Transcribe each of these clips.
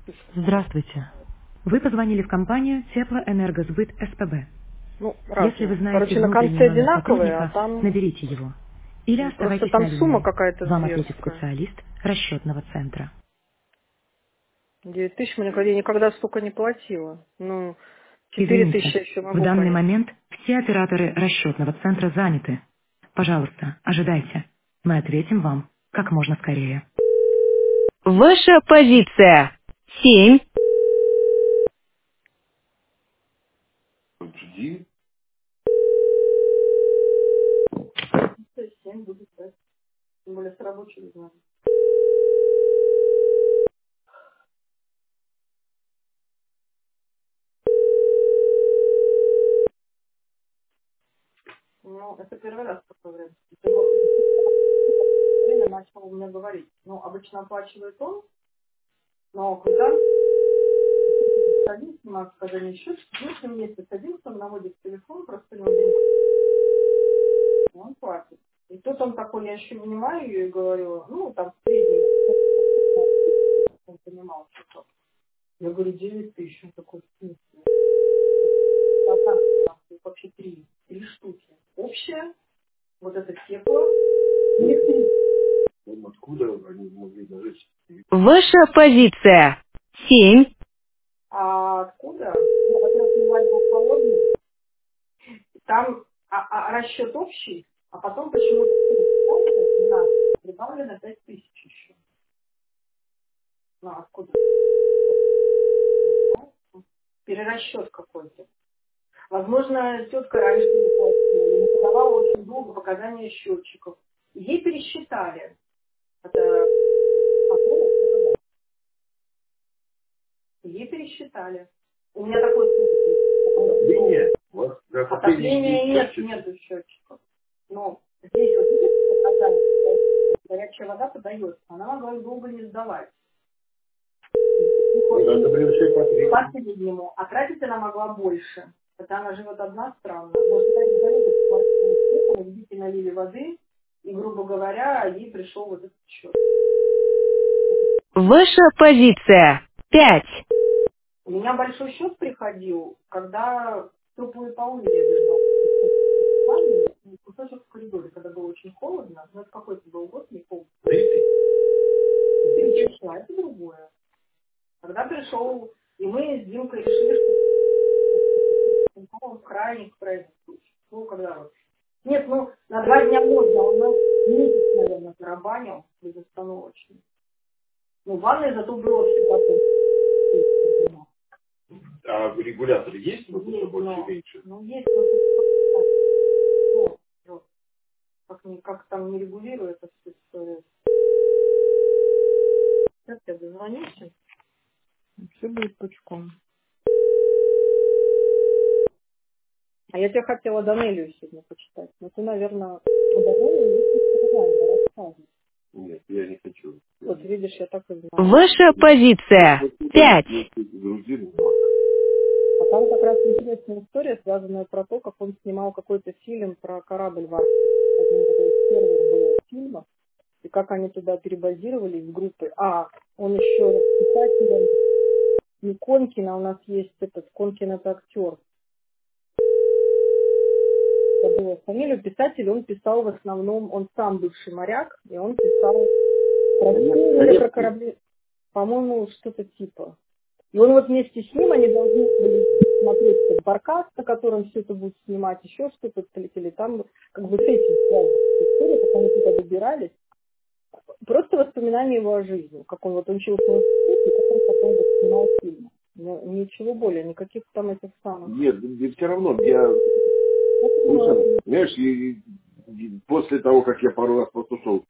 Здравствуйте. Вы позвонили в компанию Теплоэнергосбыт СПБ. Ну, Если вы разные. знаете Короче, на внутренний конце номер одинаковые, а сотрудника, там наберите его. Или просто оставайтесь там на сумма линии. какая-то Вам ответит зверская. специалист расчетного центра. 9 тысяч я никогда столько не платила. Ну, 4 тысячи Извините, еще в могу данный понять. момент все операторы расчетного центра заняты. Пожалуйста, ожидайте. Мы ответим вам как можно скорее. Ваша позиция. 7. Жди. 7 будет, да. Тем более с рабочего дня. Ну, это первый раз такое время. Время начал мне говорить. Ну, обычно оплачивает он, но когда садится на сказание счет, мы с ним вместе садимся, он наводит телефон, просто ему денег, он платит. И тут он такой, я еще понимаю ее и говорю, ну, там, в среднем, он понимал, что. Я говорю, 9 тысяч, он такой, в смысле? Там вообще три штуки. Общая, вот это тепло, электричество. Ну, откуда они могли нажечь? Ваша позиция. 7. А откуда? Ну, во-первых, бывает был холодный, там расчет общий, а потом почему-то прибавлено 5 тысяч еще. Ну, откуда? Перерасчет какой-то. Возможно, тетка раньше не платила, или не подавала очень долго показания счетчиков. Ей пересчитали. Это ей пересчитали. У меня такой случай. Отопление? У вас для Отопления есть нет, счетчик? нету счетчиков. Но здесь вот видите показания, горячая вода подается. Она могла их долго не сдавать. Надо приобщать По среднему. А тратить она могла больше. Хотя она живет одна странно. Может, она не залезет в квартиру, видите, налили воды, и, грубо говоря, ей пришел вот этот счет. Ваша позиция. 5. У меня большой счет приходил, когда теплые полы я держала. Кусочек в коридоре, когда было очень холодно. Ну, это какой-то был год, не помню. А это другое. Когда пришел, и мы с Димкой решили, что в крайних случаях. Ну, когда вот. Нет, ну, на 2 дня можно, а у нас месяц, наверное, тарабанил безостановочно. Ну, ванной зато было всегда. А регулятор есть? Вот это Есть, больше меньше? ну, есть, но как там не регулирует это все история. Сейчас я дозвонюсь, все будет пучком. А я тебе хотела Данелию сегодня почитать. Но ты, наверное, у Данелии есть нормально рассказывать. Нет, я не хочу. Вот видишь, я так и знаю. Ваша позиция. 5. Грузин. А там как раз интересная история, связанная про то, как он снимал какой-то фильм про корабль в Арктике. Один из первых был фильмов, и как они туда перебазировались с группой. А, он еще писатель, не Конкин, а у нас есть этот, Конкин это актер. Забыла фамилию, писатель, он писал в основном, он сам бывший моряк, и он писал про фильмы или про корабли, по-моему, что-то типа. И он вот вместе с ним, они должны были смотреть этот баркас, на котором все это будет снимать, еще что-то полетели. Там как бы с этим связана история, как они туда добирались. Просто воспоминания его о жизни, как он вот учился в институте, и как он потом вот снимал фильмы. Ничего более, никаких там этих самых. Нет, все равно, я... Знаешь, после того, как я пару раз послушал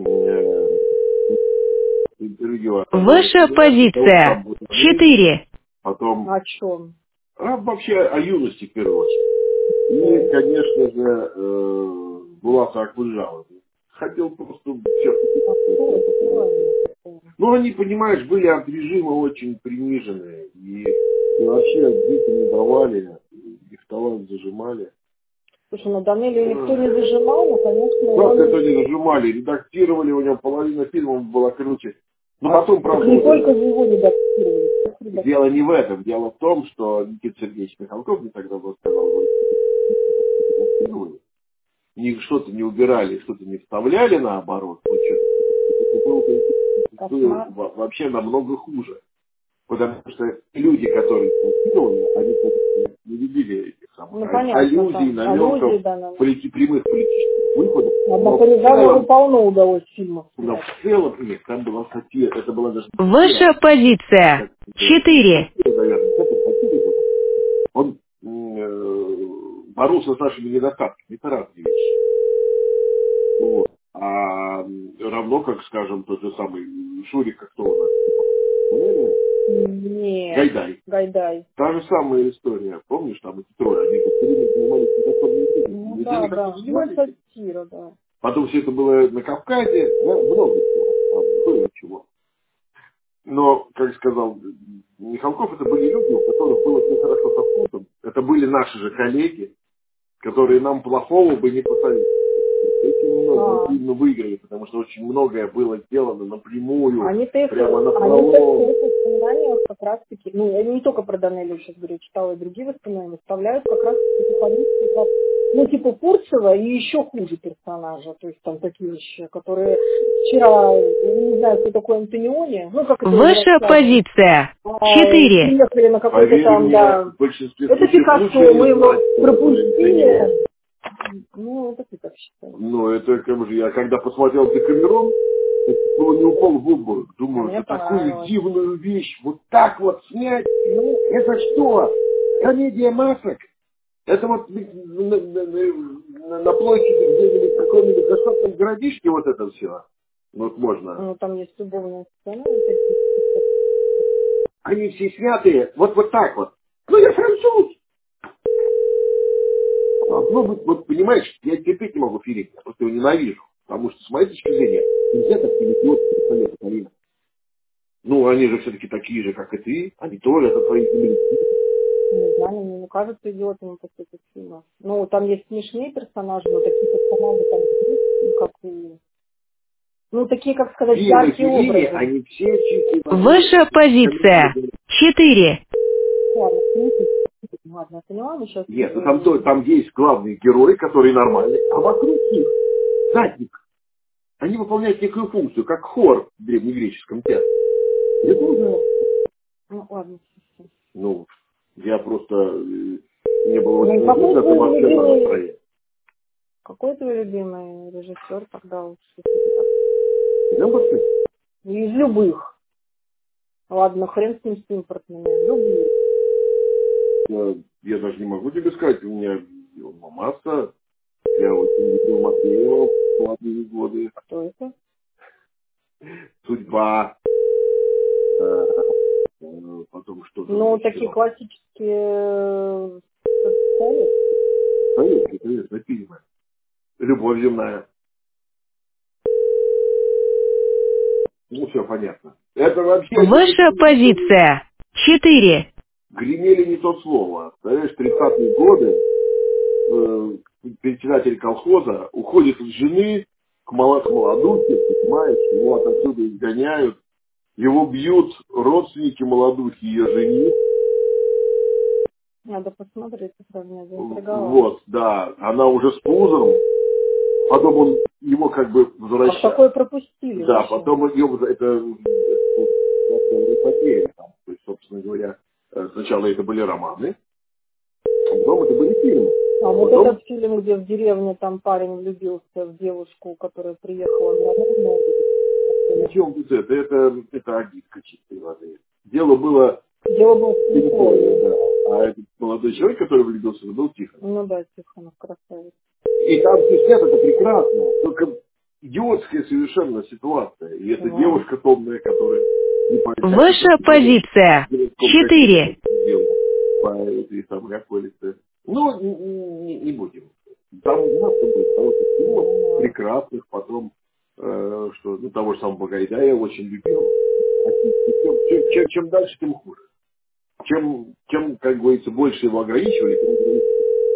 интервью... Ваша позиция. 4. Потом... О чем? вообще о юности, в первую очередь. И, конечно же, Булата Акбуджава. Хотел просто всех... Ну, они, понимаешь, были от режима очень приниженные. И вообще дети не давали, их талант зажимали. Слушай, ну Данелию никто не зажимал, но, конечно... Как это не зажимали? Редактировали, у него половина фильмов была круче. Но потом, правда... Не только же его редактировали. дело не в этом. Дело в том, что Никита Сергеевич Михалков мне тогда был сказал, что-то не убирали, что-то не вставляли наоборот. Это было вообще намного хуже. Потому что люди, которые конструировали, они не видели этих самых аллюзий, намеков, прямых политических выходов. Но Парижану полно удалось фильмов. Но в целом, нет, там была сатира, это была даже... Ваша позиция. 4. Он боролся с нашими недостатками, это разные вещи. Вот. А равно, как, скажем, тот же самый Шурик, как кто у нас? Нет. Гайдай. Та же самая история. Помнишь, там эти трое, они все время занимались недостаточной ну, да. Сатира, да. Потом все это было на Кавказе, да, много было чего. Но, как сказал Михалков, это были люди, у которых было все хорошо со вкусом. Это были наши же коллеги, которые нам плохого бы не посоветовали. Очень много сильно выиграли, потому что очень многое было сделано напрямую, прямо на пролом. Они в воспоминаниях как раз-таки, ну, я не только про Данелию сейчас говорю, читала и другие воспоминания, выставляют как раз эти позиции, как, ну, типа Фурцева и еще хуже персонажа, то есть там такие вещи, которые вчера, не знаю, кто такой Антониони, ну, как это Ваша позиция. 4. Приехали на какой-то там, да, это Пикассо, мы его пропустили. Ну, это ты как считаешь? Ну, это как же, я когда посмотрел Декамерон, это было не упал в обморок. Думаю, это такую дивную вещь, вот так вот снять. Ну, это что? Комедия масок? Это вот на площади где-нибудь в каком-нибудь достаточном городишке вот это все. Вот можно. Ну, там есть любовная сцена. Они все снятые вот так вот. Ну, я француз. Ну, вот понимаешь, я терпеть не могу Филиппа, я просто его ненавижу. Потому что, с моей точки зрения, нельзя так Филиппиот поколения. Ну, они же все-таки такие же, как и ты. Они тоже, это твои земляки. Не знаю, мне не кажется идиотами после этих фильмов. Ну, там есть смешные персонажи, но такие персонажи там есть, ну, как и... Ну, такие, как сказать, яркие образы. Они все чистые. Ваша позиция. 4. Ладно, я поняла, но сейчас... Нет, ну там есть главные герои, которые нормальные, а вокруг них задник. Они выполняют некую функцию, как хор в древнегреческом театре. Это уже... Ну, ладно. Ну, я просто... Мне было очень удобно атмосферное настроение. Какой твой любимый режиссер тогда лучше? Из любых. Ладно, хрен с ним с импортными. Любые. Я даже не могу тебе сказать, у меня масса. Я очень любил Матвеева в молодые годы. Кто это? Судьба. Потом что-то. Ну, такие классические... Советские фильмы. Любовь земная. Ну, все понятно. Это вообще... Ваша позиция. 4. Гремели не то слово. Знаешь, 30-е годы председатель колхоза уходит от жены к молодухе, понимаешь, его отсюда изгоняют, его бьют родственники молодухи, ее жених. Надо посмотреть, это меня заинтриговало. Вот, да, она уже с пузом, потом он его как бы возвращает. А такое пропустили. Да, вообще. Потом ее, это потеря, то есть, собственно говоря, сначала это были романы, а потом это были фильмы. А вот этот фильм, где в деревне там парень влюбился в девушку, которая приехала на родину. Причем тут это агитка чистой воды. Дело было в Телефоне, да. А этот молодой человек, который влюбился, был Тихон. Ну да, Тихонов красавец. И там все снято, это прекрасно. Только идиотская совершенно ситуация. И эта девушка томная, которая... Ваша позиция. 4. По этой самой околице. Ну, не будем. Там у нас будет хороших фильмов, прекрасных, потом, что, ну, того же самого Гайдая очень любил. Чем дальше, тем хуже. Чем, как говорится, больше его ограничивали, тем ограничивали.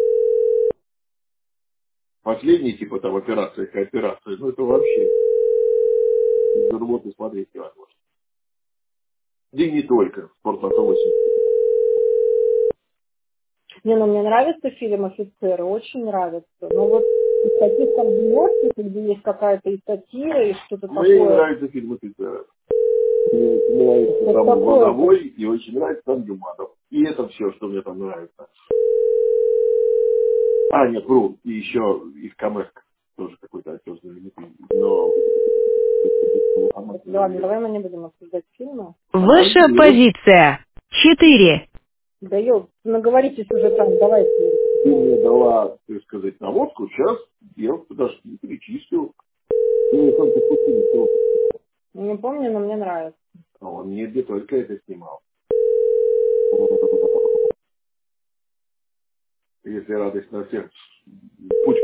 Последний, типа, там, операция, кооперация, ну, это вообще за работу смотреть невозможно. Да и не только. Спортлото 8. Не, ну мне нравится фильм «Офицеры», очень нравится. Но вот из таких там гуморских, где есть какая-то и сатира, и что-то Мне не такое. нравится фильм «Офицеры». Мне нравится Это там такое. Лозовой, и очень нравится там Юманов. И это все, что мне там нравится. А, нет, вру. И еще из Камэска. Тоже какой-то актер знаменитый. Но... Ладно, давай мы не будем обсуждать фильмы. Ваша позиция. 4. Да ёлки, наговоритесь уже там, давайте. Ты мне дала, так сказать, наводку, сейчас я подожди, перечислю. Ну, и только пустил, Не помню, но мне нравится. а он не только это снимал. Если радость на всех, путь.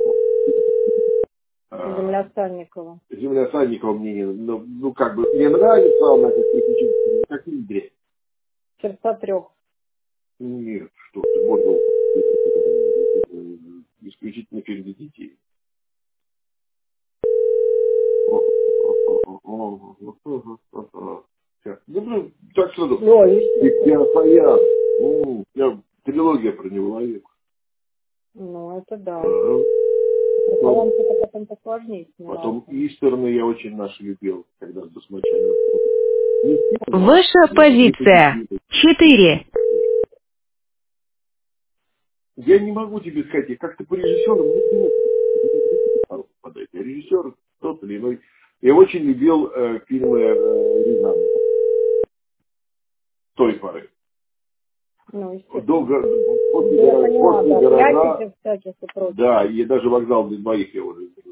Земля Сальникова. Земля Сальникова мне не, ну, как бы, мне нравится, она как приключение, как не дрянь. «Сердца трех». Нет, что ты, можно исключительно фильм для детей. Ну, так сразу. Я своя. Я трилогия про него ловил. Ну, это да. Потом посложнее снимался. Потом Истерны я очень наши любил, когда с басмачами. Ваша позиция. 4. Я не могу тебе сказать, как ты по режиссерам не попадать. Я режиссер тот или иной. Я очень любил фильмы Рязанова той поры. Ну, естественно. Долго, После гаража, Прячете всяких и прочее. да, и даже вокзал для двоих я уже видел.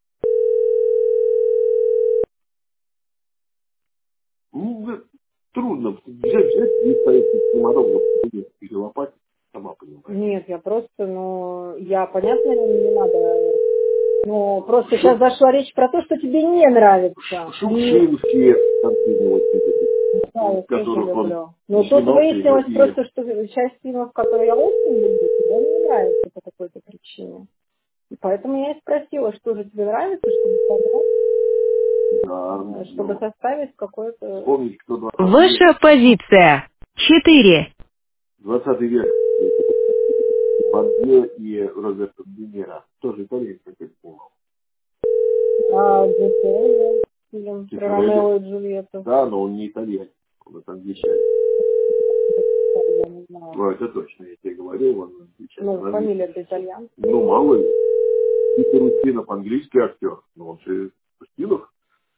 Ну, да, трудно взять и ставить кинематограф или лопать, сама понимаешь. Нет, я просто, я, понятно, не надо, но просто сейчас зашла речь про то, что тебе не нравится. Шукшинские картины, вот Да, я в которых тоже он люблю. Но тут снимался, выяснилось и просто, что часть фильмов, которые я очень люблю, тебе не нравится по какой-то причине. И поэтому я и спросила, что же тебе нравится, чтобы составить какое-то... Вспомнить, кто 20 Ваша позиция. 4. 20 век. Бардье и Роберто Де Ниро. Тоже итальянец какой-то снимал. Джеффери, фильм про Ромео и Джульетту. Да, но он не итальянец. Он это англичанин. Я не знаю. Ну, это точно, я тебе говорил, он англичанин. Ну, фамилия-то итальянская. Ну, мало ли. Питер Устинов английский актер. Ну, он же Устинов.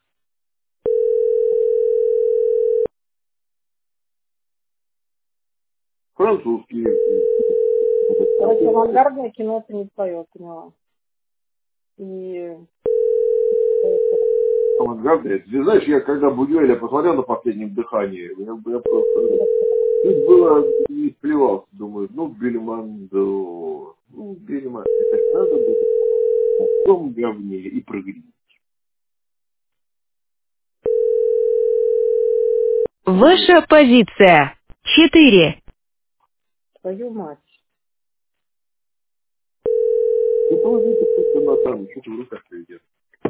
Французский. Короче, авангардное кино это не твое, поняла. И... Авангардное. Ты знаешь, я когда Бунюэля посмотрел на «Последнем дыхании», я просто... Чуть было не сплевался. Думаю, Бельмондо. Бельмондо. Это ж надо было в том говне и прогреть. Ваша позиция. 4. Твою мать. Ну, положи это просто на там, что ты в руках идет.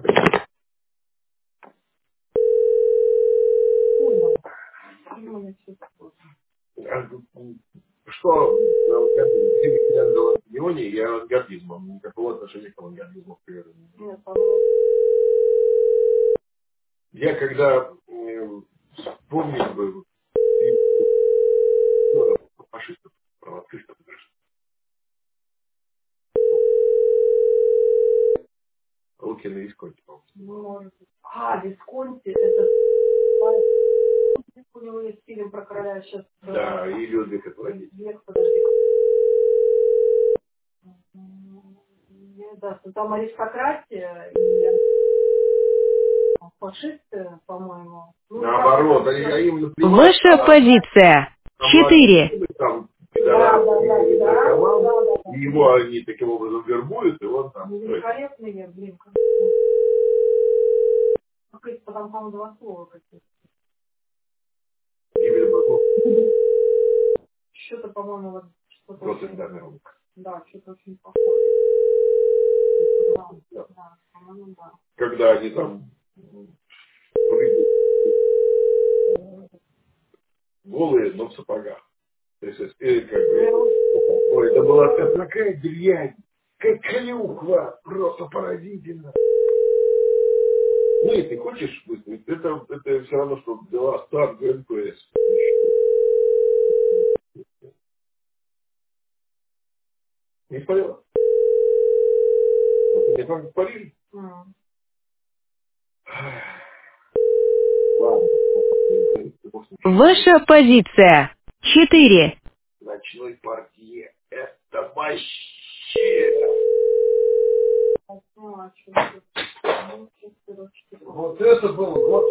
Что в регионе я авангардизмом. Никакого отношения к авангардизму к природе. Я когда вспомнил бы фашистов, провокистов, Лукина и Висконти, по-моему. Висконти, это... У него есть фильм про короля сейчас. Да, и Людвиг отводить. Подожди. Да, там аристократия и фашисты, по-моему. Наоборот, они им наплевать. Ваша позиция. 4. Там, Да. его они таким образом вербуют, и он там... Великолепные, блин, как там, по-моему, два слова какие-то. Гибель богов. Что-то, по-моему, вот что-то Против очень... Дамерона. Да, что-то очень похоже. Да, по-моему, да. Когда они там... голые, но в сапогах. То есть, как бы, ой, это была такая дрянь, как клюква, просто поразительно. Ну, если хочешь выставить, это все равно, что дела старт ГНПС. Не поняла? Не как в Париже? Ладно. Ваша позиция. 4. Ночной портье. Это вообще. Вот это был год.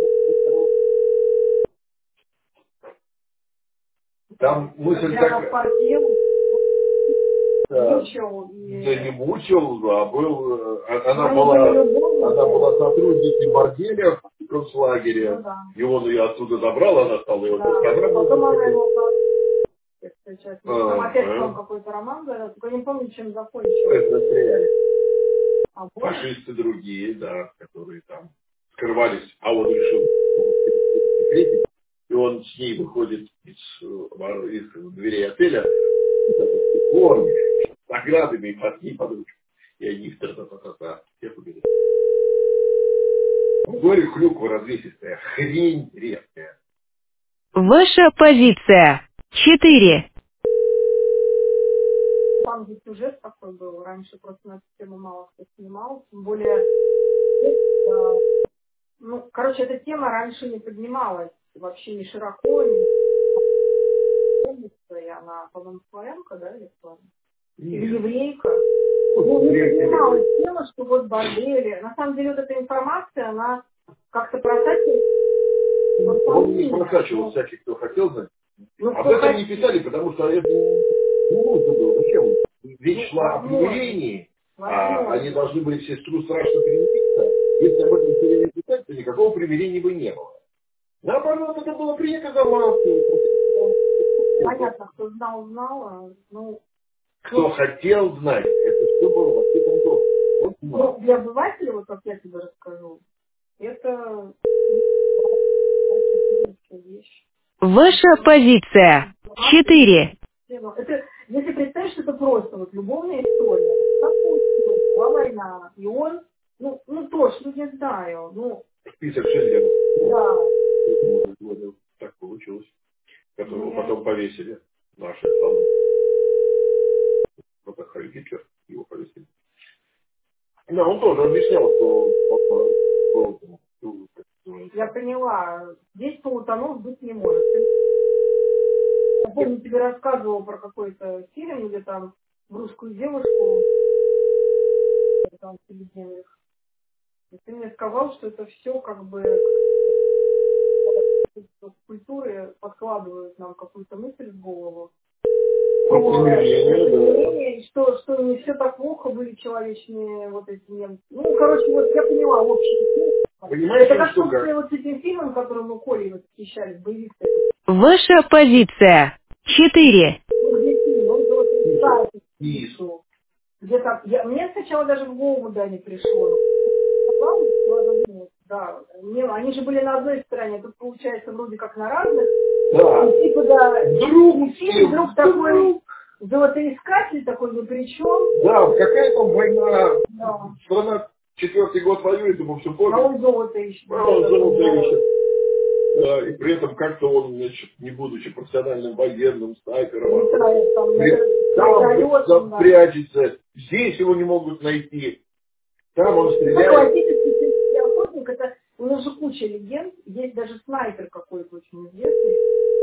Там мысль такая. Да, не мучил, а был, она была сотрудницей борделя в концлагере, и он ее оттуда забрал, она стала его потом она его встречать. Там опять вам какой-то роман, говорят, только не помню, чем закончилось. Фашисты другие, да, которые там скрывались, а он решил, и он с ней выходит из дверей отеля, с наградами, и под ней под ручку. И они их та-та-та-та-та, всех убили. Говорю, клюква развесистая, хрень редкая. Ваша позиция. 4. Там же сюжет такой был, раньше просто на эту тему мало кто снимал, тем более, ну, короче, эта тема раньше не поднималась, вообще не широко, и она, по-моему, славянка, да, или кто? Или еврейка. Ну, не поднималась тема, что вот бордели. На самом деле, вот эта информация, она как-то просачивается. Он не просачивал всяких, кто хотел знать. Об этом не писали, потому что это не нужно было. Зачем? Речь шла о примирении, а они должны были все страшно примириться. Если об этом все время писать, то никакого примирения бы не было. Наоборот, это было принято за лавку. Понятно, кто знал, знал. Ну, кто хотел знать, это все было в открытом доступе. Ну, для обывателя, вот как я тебе расскажу, это вещь. Ваша позиция. 4. Это, если представить, что это просто вот любовная история, как получилось, была война, и он, ну точно не знаю, ну... Список Шендлера. Да. Так получилось. Которого потом повесили. Наши славы. Вот так Гитлер, его повесили. Да, он тоже объяснял, что... Я поняла. Здесь полутонов быть не может. Я помню, тебе рассказывала про какой-то фильм, где там русскую девушку там в Средиземьях. И ты мне сказал, что это все как бы в культуре подкладывают нам какую-то мысль в голову. И что не все так плохо, были человечные вот эти немцы. Ну, короче, вот я поняла общий. Понимаете, это как собственно вот с этим фильмом, которым мы Колей восхищались, боевик. Ваша позиция. 4. Где-то, мне сначала даже в голову не пришло. Да, они же были на одной стороне, тут получается вроде как на разных. Да. И типа, да, вдруг такой золотоискатель такой ни при чем. Да, какая там война? Да. Страна 4-й год воюет, ему все пофиг. А он золото ищет. Да, и при этом как-то он, значит, не будучи профессиональным военным, снайпером, там прячется. Здесь его не могут найти. Там он стреляет. Классический охотник, это у нас же куча легенд. Есть даже снайпер какой-то очень известный.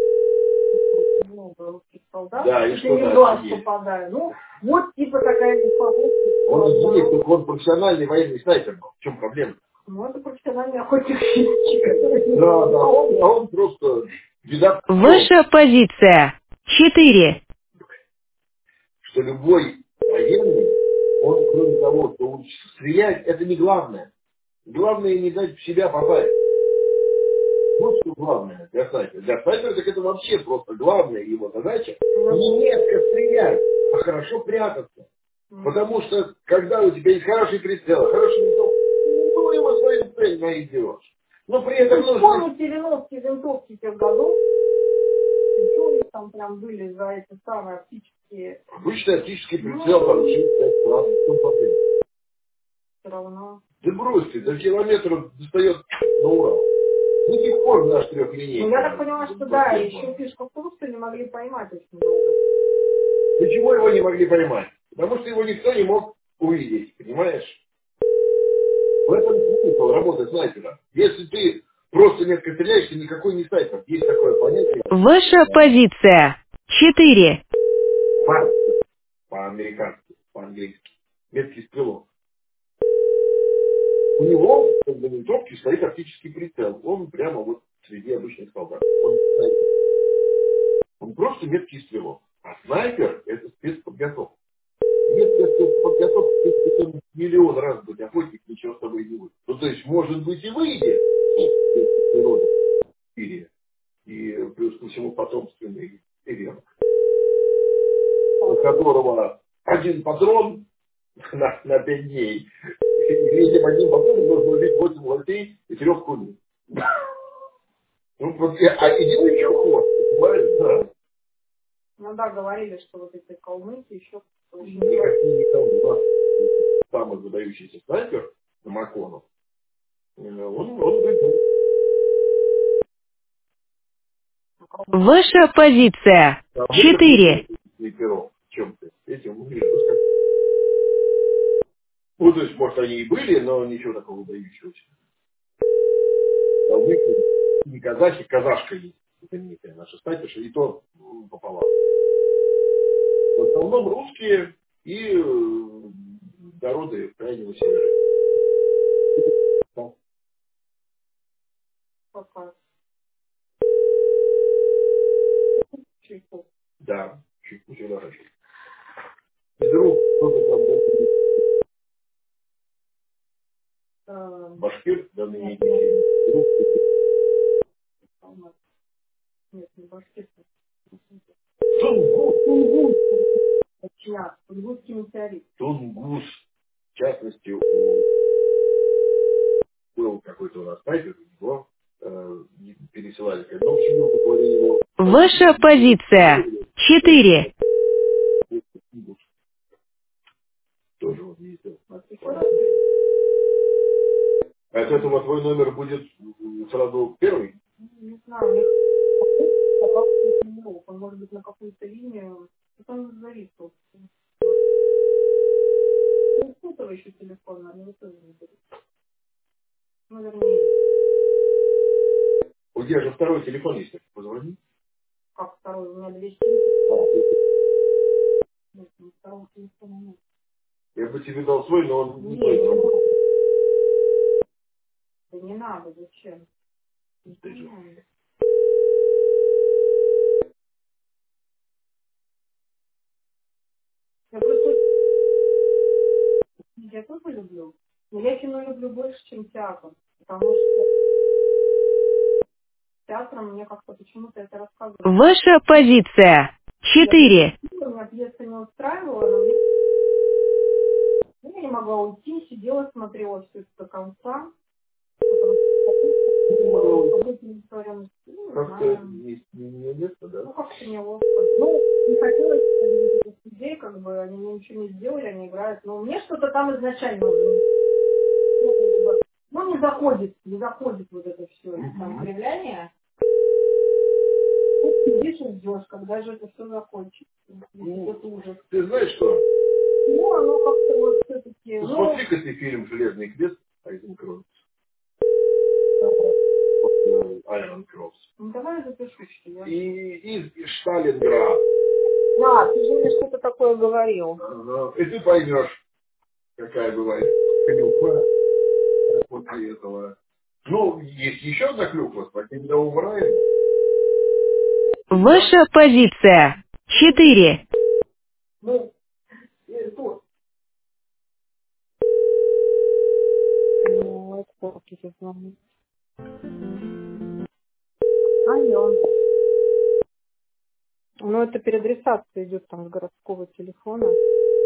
Много русских солдат. Да, и что не в глаз попадаю. Ну, вот типа такая информация. Он известный, только он профессиональный военный снайпер. В чем проблема? Ну, это профессиональный охотник. Да, он просто... Ваша позиция. 4. Что любой военный, он, кроме того, что учится стрелять, это не главное. Главное не дать в себя попасть. Вот что главное для снайпера. Для снайпера так это вообще просто главная его задача не метко стрелять, а хорошо прятаться. Потому что, когда у тебя есть хороший прицел, хороший винтовка, ну его свою цель найдешь. Но при этом нужно... Помните виновки винтовки тех годов? там прям были за эти самые оптические. Обычный оптический прицел там 4-5 раз. Все равно. Да брось ты, до километра достает на Урал. До сих пор наш трехлинейный. Ну, я так поняла, что да, еще фишка в том, что не могли поймать очень долго. Почему его не могли поймать? Потому что его никто не мог увидеть, понимаешь? В этом смысл работы снайпера. Если ты просто метко стреляешь, ты никакой не снайпер. Есть такое понятие. Ваша позиция. 4. Барс по-американски, по-английски. Меткий стрелок. У него как бы, на винтовке стоит оптический прицел. Он прямо вот среди обычных солдат. Он снайпер. Он просто меткий стрелок. А снайпер это спецподготовка. Нет спецподготовки, ты там миллион раз быть охотник, ничего с тобой не будет. Ну то есть может быть и выйдет. Природа в мире. И плюс ко всему потомственный ребенок, у которого один патрон на 5 дней. И этим одним патроном нужно убить 8 лосей и 3 куниц. Ну, вот, а иди еще хвост, понимаешь? Да. Ну да, говорили, что вот эти калмыки еще... Никакие никого. У нас самый выдающийся снайпер на Макону. Он говорит, Ваша позиция. 4. снайперов. В чем ты? Этим умеешь. Ну, то есть, может, они и были, но ничего такого выдающегося. Калмыки, не казахи, казашка есть. Знаменитая наша снайперша, и то пополам. В основном русские и народы крайнего севера. Пока. Чайку. Да, чуть всегда хочу. Вдруг кто-то там башкир, да, на ней Нет, не башкир. Тунгус. Тунгусский метеорит. Тунгус. В частности, был какой-то у нас снайпер, его пересылали. Когда он сидел, говорили его... Ваша позиция. 4. Тунгус. Тоже вот ездил. А от этого твой номер будет сразу первый? Не знаю, у них он может быть на какую-то линию. Он зависел. Ну, сотовый еще телефон, они тоже не берут. Ну, вернее, У тебя же второй телефон есть, позвони. как второй, у меня 200. Нет, второго телефона нет. Я бы тебе дал свой, но он не Не знает. надо. Да не надо, зачем? Не надо. Я просто я тоже люблю. Но я кино люблю больше, чем театр. Потому что театром мне как-то почему-то это рассказывают. Ваша позиция. 4. Меня пьеса не устраивала, но я не могла уйти, сидела, смотрела все это до конца. Как-то не место, да? Ну, как-то неловко. Ну, не хотелось видеть этих людей, как бы они мне ничего не сделали, они играют. Но мне что-то там изначально уже ну, не заходит вот это все, там кривляние. Ну, сидишь и ждешь, когда же это все закончится. Это ужас. Ты знаешь что? Ну, оно как-то вот все-таки... Ну, Ну, смотри-ка ты фильм «Железный крест» Айзенкроуз. Айрон Кросс. ну, давай запишу, что я... И Сталинград. А, ты же мне что-то такое говорил. И ты поймешь, какая бывает клюква после этого. Ну, есть еще одна клюква, спасибо за убрали. Ваша позиция. 4. Ну, тут. Ну, это корки сейчас звонит. Алло. Ну, это переадресация идет там с городского телефона.